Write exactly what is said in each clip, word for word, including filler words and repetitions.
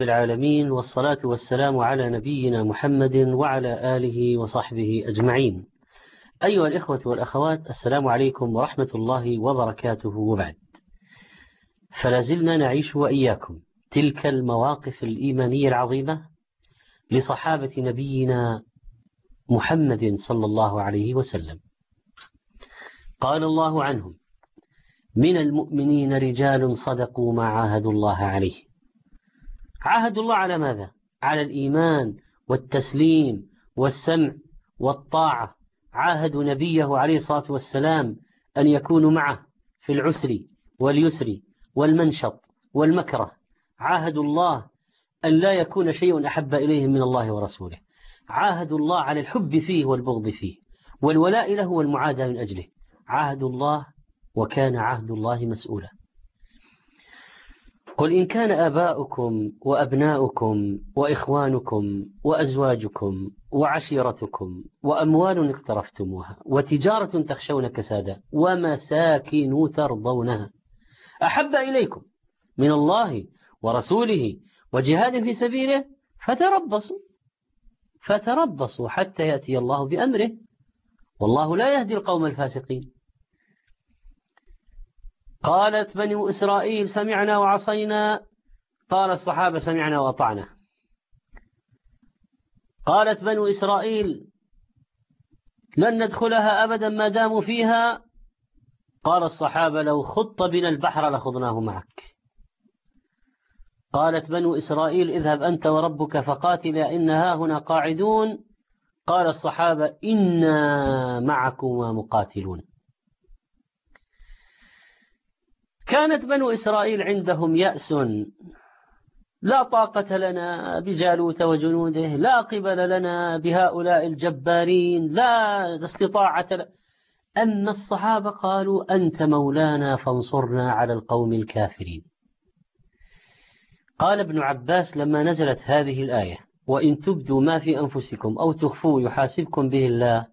العالمين، والصلاة والسلام على نبينا محمد وعلى آله وصحبه أجمعين. أيها الإخوة والأخوات، السلام عليكم ورحمة الله وبركاته. وبعد، فلازلنا نعيش وإياكم تلك المواقف الإيمانية العظيمة لصحابة نبينا محمد صلى الله عليه وسلم. قال الله عنهم: من المؤمنين رجال صدقوا ما عاهدوا الله عليه. عاهدوا الله على ماذا؟ على الإيمان والتسليم والسمع والطاعة. عاهدوا نبيه عليه الصلاة والسلام أن يكونوا معه في العسر واليسر والمنشط والمكره. عاهدوا الله أن لا يكون شيء أحب إليهم من الله ورسوله. عاهدوا الله على الحب فيه والبغض فيه والولاء له والمعاداة من أجله. عاهدوا الله، وكان عهد الله مسؤولا. قل إن كان آباؤكم وأبناؤكم وإخوانكم وأزواجكم وعشيرتكم وأموال اقترفتموها وتجارة تخشون كسادها ومساكن ترضونها أحب إليكم من الله ورسوله وجهاد في سبيله فتربصوا فتربصوا حتى يأتي الله بأمره، والله لا يهدي القوم الفاسقين. قالت بنو إسرائيل: سمعنا وعصينا. قال الصحابة: سمعنا وأطعنا. قالت بنو إسرائيل: لن ندخلها أبدا ما داموا فيها. قال الصحابة: لو خط بنا البحر لخضناه معك. قالت بنو إسرائيل: اذهب أنت وربك فقاتلا إنها هنا قاعدون. قال الصحابة: إنا معكما مقاتلون. كانت بنو إسرائيل عندهم يأس، لا طاقة لنا بجالوت وجنوده، لا قبل لنا بهؤلاء الجبارين، لا استطاعة ل... أن الصحابة قالوا: أنت مولانا فانصرنا على القوم الكافرين. قال ابن عباس لما نزلت هذه الآية: وإن تبدوا ما في أنفسكم أو تخفوه يحاسبكم به الله،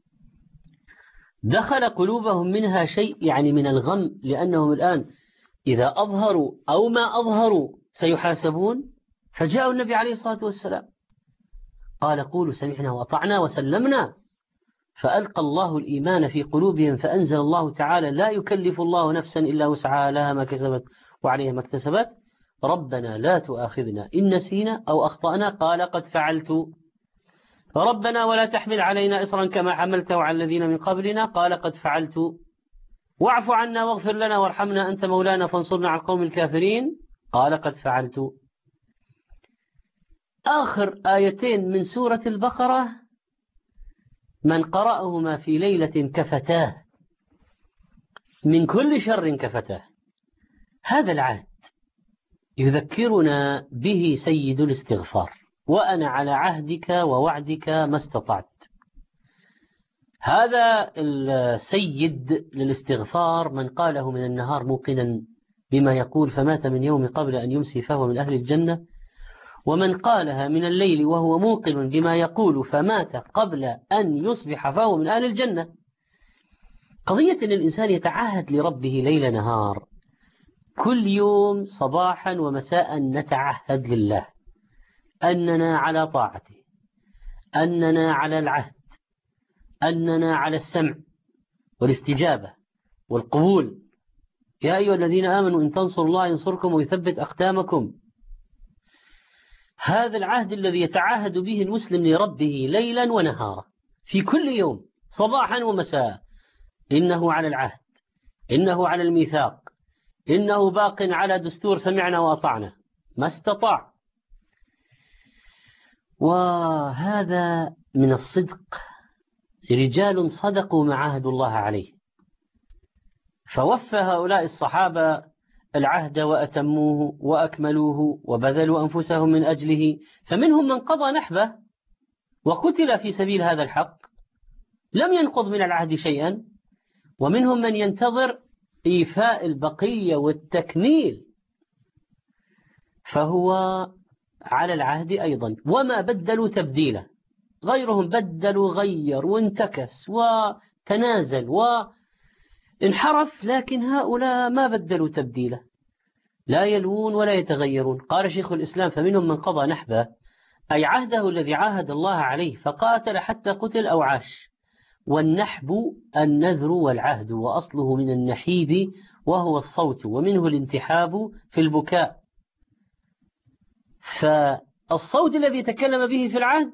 دخل قلوبهم منها شيء يعني من الغم، لأنهم الآن إذا أظهروا أو ما أظهروا سيحاسبون. فجاءوا النبي عليه الصلاة والسلام قال: قولوا سمعنا وأطعنا وسلمنا. فألقى الله الإيمان في قلوبهم، فأنزل الله تعالى: لا يكلف الله نفسا إلا وسعها لها ما كسبت وعليها ما اكتسبت، ربنا لا تؤاخذنا إن نسينا أو أخطأنا. قال: قد فعلت. ربنا ولا تحمل علينا إصرا كما حملته على الذين من قبلنا. قال: قد فعلت. واعف عنا واغفر لنا وارحمنا أنت مولانا فانصرنا على القوم الكافرين. قال: قد فعلت. آخر آيتين من سورة البقرة: من قرأهما في ليلة كفتاه من كل شر كفتاه. هذا العهد يذكرنا به سيد الاستغفار: وأنا على عهدك ووعدك ما استطعت. هذا السيد للاستغفار من قاله من النهار موقنا بما يقول فمات من يوم قبل أن يمسي فهو من أهل الجنة، ومن قالها من الليل وهو موقن بما يقول فمات قبل أن يصبح فهو من أهل الجنة. قضية أن الإنسان يتعهد لربه ليل نهار، كل يوم صباحا ومساء نتعهد لله أننا على طاعته، أننا على العهد، أننا على السمع والاستجابة والقبول. يا أيها الذين آمنوا إن تنصروا الله ينصركم ويثبت أقدامكم. هذا العهد الذي يتعهد به المسلم لربه ليلا ونهارا في كل يوم صباحا ومساء: إنه على العهد، إنه على الميثاق، إنه باق على دستور سمعنا وأطعنا ما استطاع. وهذا من الصدق. رجال صدقوا ما عاهدوا الله عليه، فوفى هؤلاء الصحابة العهد وأتموه وأكملوه وبذلوا أنفسهم من أجله. فمنهم من قضى نحبه وقتل في سبيل هذا الحق لم ينقض من العهد شيئا، ومنهم من ينتظر إيفاء البقية والتكميل، فهو على العهد أيضا وما بدلوا تبديلا. غيرهم بدلوا غير وانتكس وتنازل وانحرف، لكن هؤلاء ما بدلوا تبديلا، لا يلوون ولا يتغيرون. قال شيخ الإسلام فمنهم من قضى نحبه، أي عهده الذي عاهد الله عليه فقاتل حتى قتل أو عاش. والنحب النذر والعهد، وأصله من النحيب وهو الصوت، ومنه الانتحاب في البكاء. فالصوت الذي تكلم به في العهد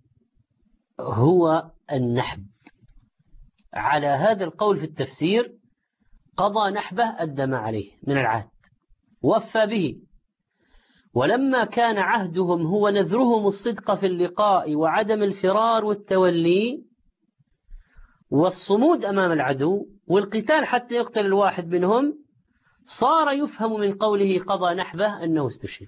هو النحب. على هذا القول في التفسير قضى نحبه أدى ما عليه من العهد وفى به. ولما كان عهدهم هو نذرهم الصدق في اللقاء وعدم الفرار والتولي والصمود أمام العدو والقتال حتى يقتل الواحد منهم، صار يفهم من قوله قضى نحبه أنه استشهد،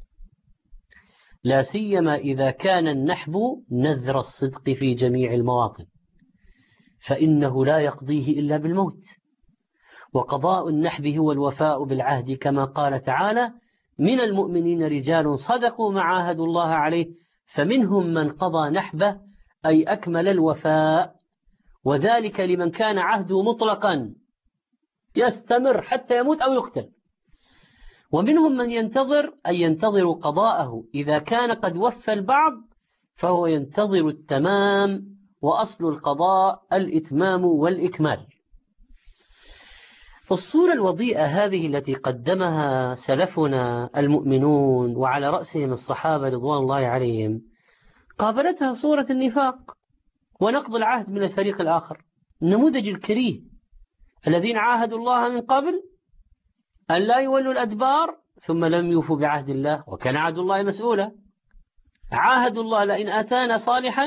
لا سيما إذا كان النحب نذر الصدق في جميع المواطن، فإنه لا يقضيه إلا بالموت. وقضاء النحب هو الوفاء بالعهد، كما قال تعالى من المؤمنين رجال صدقوا ما عاهدوا الله عليه فمنهم من قضى نحبه، أي أكمل الوفاء، وذلك لمن كان عهده مطلقا يستمر حتى يموت أو يقتل. ومنهم من ينتظر، أي ينتظر قضاءه، إذا كان قد وفى البعض فهو ينتظر التمام، وأصل القضاء الإتمام والإكمال. الصورة الوضيئة هذه التي قدمها سلفنا المؤمنون وعلى رأسهم الصحابة رضوان الله عليهم، قابلتها صورة النفاق ونقض العهد من الفريق الآخر، النموذج الكريه الذين عاهدوا الله من قبل أن لا يولوا الأدبار ثم لم يوفوا بعهد الله، وكان عهد الله مسؤولا. عاهدوا الله لئن آتانا صالحا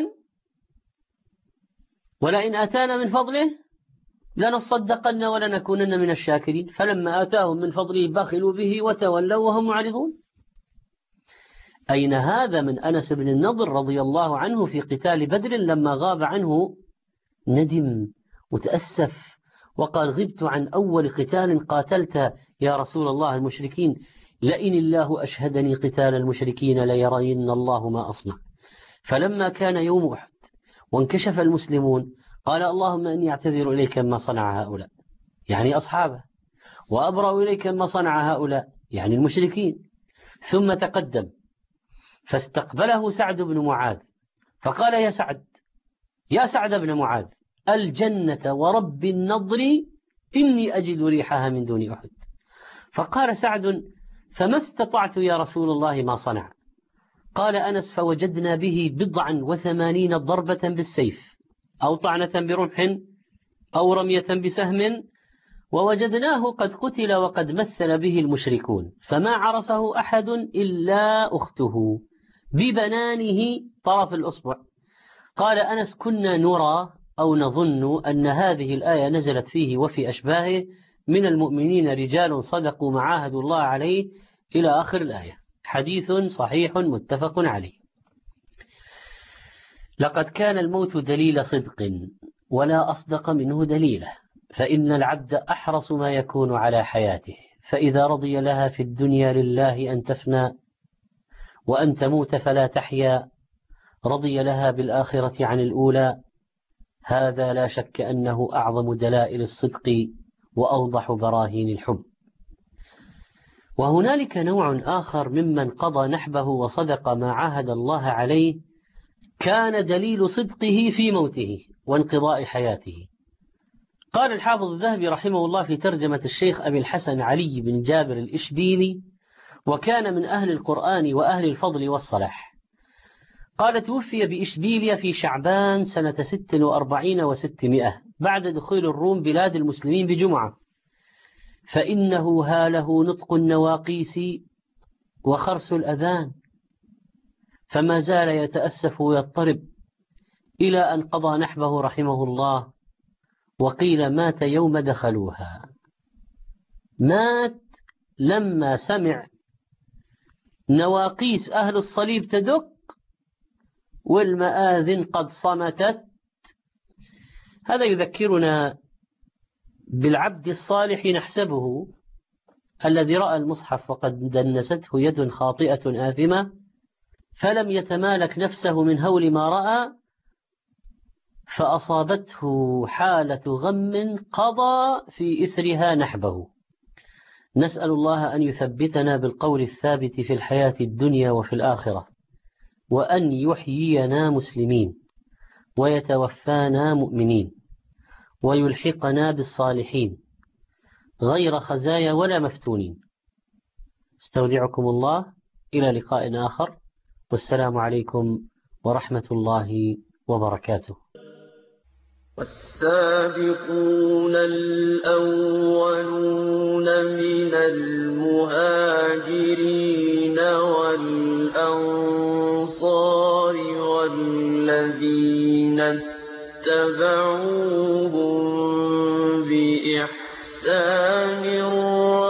ولئن آتانا من فضله لنصدقن ولنكونن من الشاكرين، فلما آتاهم من فضله بخلوا به وتولوا وهم معرضون. أين هذا من أنس بن النضر رضي الله عنه في قتال بدر لما غاب عنه ندم وتأسف وقال غبت عن أول قتال قاتلت يا رسول الله المشركين، لئن الله أشهدني قتال المشركين ليرين الله ما أصنع. فلما كان يوم أحد وانكشف المسلمون قال اللهم إني أعتذر إليك ما صنع هؤلاء، يعني أصحابه، وأبرأ إليك ما صنع هؤلاء، يعني المشركين. ثم تقدم فاستقبله سعد بن معاذ فقال يا سعد يا سعد بن معاذ الجنة ورب النضر إني أجد ريحها من دون أحد. فقال سعد فما استطعت يا رسول الله ما صنع. قال أنس فوجدنا به بضعا وثمانين ضربة بالسيف أو طعنة برمح أو رمية بسهم، ووجدناه قد قتل وقد مثل به المشركون، فما عرفه أحد إلا أخته ببنانه طرف الأصبع. قال أنس كنا نرى أو نظن أن هذه الآية نزلت فيه وفي أشباهه من المؤمنين رجال صدقوا ما عاهدوا الله عليه إلى آخر الآية. حديث صحيح متفق عليه. لقد كان الموت دليل صدق ولا أصدق منه دليله، فإن العبد أحرص ما يكون على حياته، فإذا رضي لها في الدنيا لله أن تفنى وأن تموت فلا تحيا، رضي لها بالآخرة عن الأولى. هذا لا شك أنه أعظم دلائل الصدق وأوضح براهين الحب. وهنالك نوع آخر ممن قضى نحبه وصدق ما عاهد الله عليه، كان دليل صدقه في موته وانقضاء حياته. قال الحافظ الذهبي رحمه الله في ترجمة الشيخ أبي الحسن علي بن جابر الإشبيلي، وكان من أهل القرآن وأهل الفضل والصلاح، قال توفي بإشبيلية في شعبان سنة ست وأربعين وستمائة بعد دخول الروم بلاد المسلمين بجمعة، فإنه هاله نطق النواقيس وخرس الأذان، فما زال يتأسف ويضطرب إلى أن قضى نحبه رحمه الله. وقيل مات يوم دخلوها، مات لما سمع نواقيس أهل الصليب تدق والمآذن قد صمتت. هذا يذكرنا بالعبد الصالح نحسبه الذي رأى المصحف وقد دنسته يد خاطئة آثمة فلم يتمالك نفسه من هول ما رأى، فأصابته حالة غم قضى في إثرها نحبه. نسأل الله أن يثبتنا بالقول الثابت في الحياة الدنيا وفي الآخرة، وأن يحيينا مسلمين ويتوفانا مؤمنين ويلحقنا بالصالحين غير خزايا ولا مفتونين. استودعكم الله إلى لقاء آخر، والسلام عليكم ورحمة الله وبركاته. والسابقون الأولون من المهاجرين والأنصار والذين اتبعوهم بإحسان